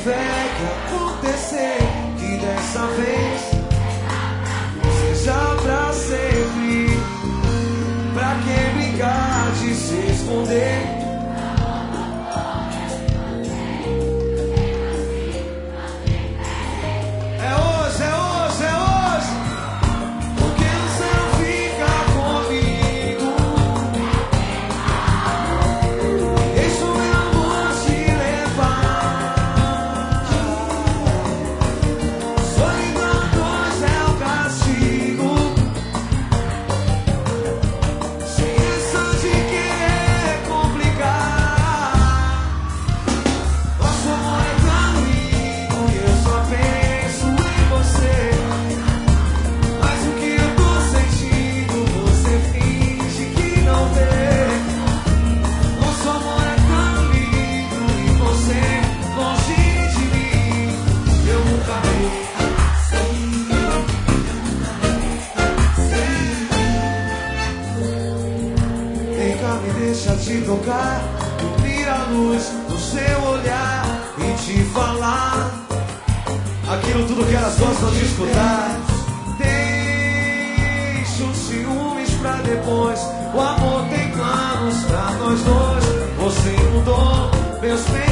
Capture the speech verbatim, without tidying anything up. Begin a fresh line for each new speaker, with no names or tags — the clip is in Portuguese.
tiver que acontecer, que dessa vez seja pra sempre. Pra que brincar de se esconder? Deixa te tocar, dormir a luz do seu olhar e te falar aquilo tudo que elas gostam de escutar. Deixa os ciúmes pra depois, o amor tem planos pra nós dois. Você mudou meus pensamentos.